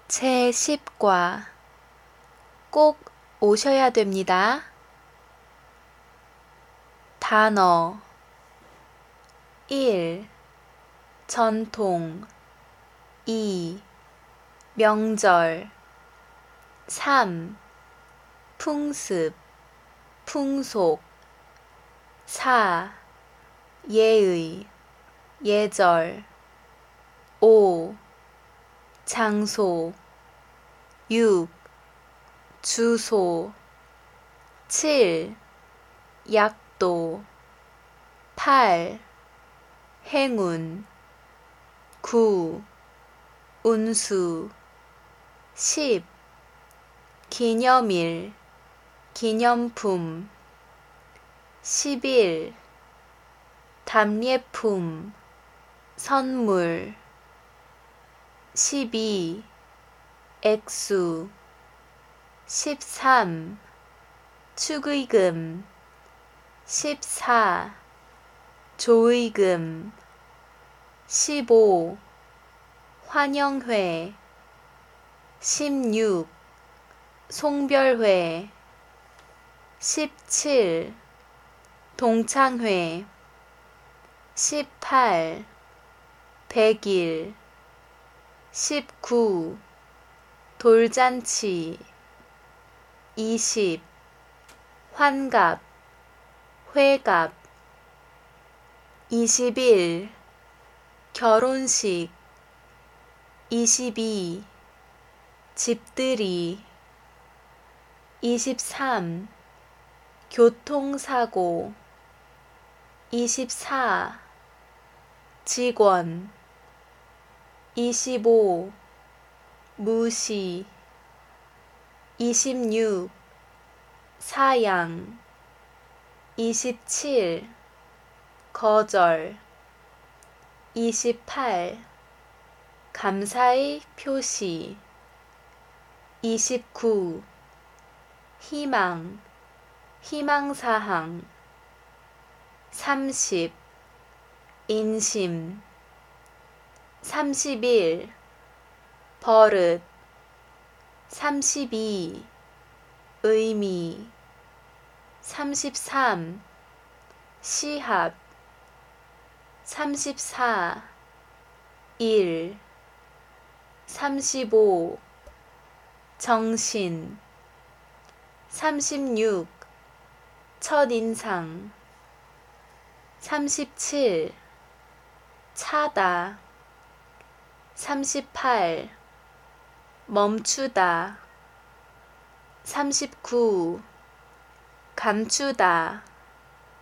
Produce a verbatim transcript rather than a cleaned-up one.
제십 과 꼭 오셔야 됩니다. 단어 일. 전통 이. 명절 삼. 풍습, 풍속 사. 예의, 예절 오. 장소 육. 주소 칠. 약도 팔. 행운 구. 운수 십. 기념일, 기념품 십일. 답례품, 선물 십이. 액수 십삼. 축의금 십사. 조의금 십오. 환영회 십육. 송별회 십칠. 동창회 십팔. 백일 십구. 돌잔치 이십. 환갑, 회갑 이십일. 결혼식 이십이. 집들이 이십삼. 교통사고 이십사. 직원 이십오. 무시 이십육. 사양 이십칠. 거절 이십팔. 감사의 표시 이십구. 희망, 희망사항 삼십. 인심 삼십일. 버릇 삼십이. 의미 삼십삼. 시합 삼십사. 일. 삼십오. 정신 삼십육. 첫인상 삼십칠. 차다 삼십팔. 멈추다 삼십구. 감추다